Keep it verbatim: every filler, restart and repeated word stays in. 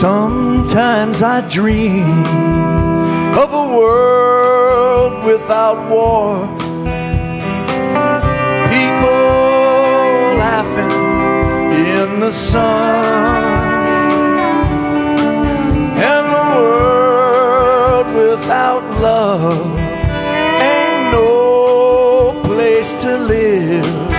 Sometimes I dream of a world without war, people laughing in the sun, and the world without love ain't no place to live.